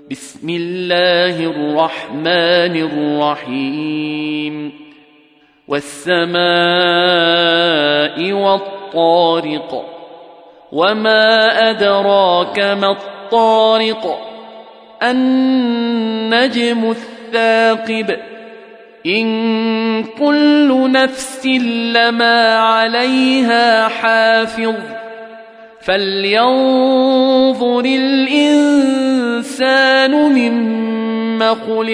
بسم الله الرحمن الرحيم والسماء والطارق وما أدراك ما الطارق النجم الثاقب إن كل نفس لما عليها حافظ فلينظر الإنسان مما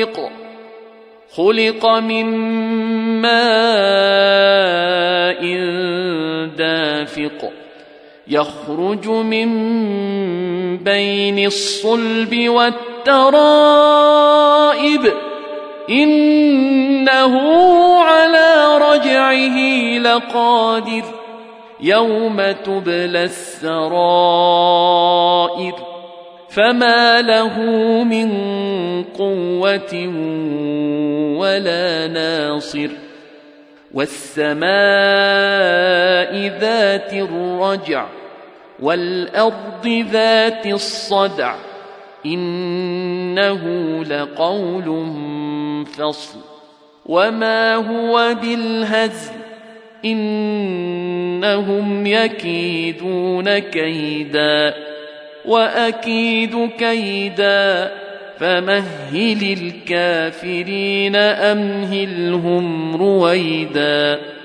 خلق من ماء دافق يخرج من بين الصلب والترائب إنه على رجعه لقادر يوم تبلى السرائر فما له من قوة ولا ناصر والسماء ذات الرجع والأرض ذات الصدع إنه لقول فصل وما هو بالهزل إنهم يكيدون كيدا وأكيد كيدا فمهل الكافرين أمهلهم رويدا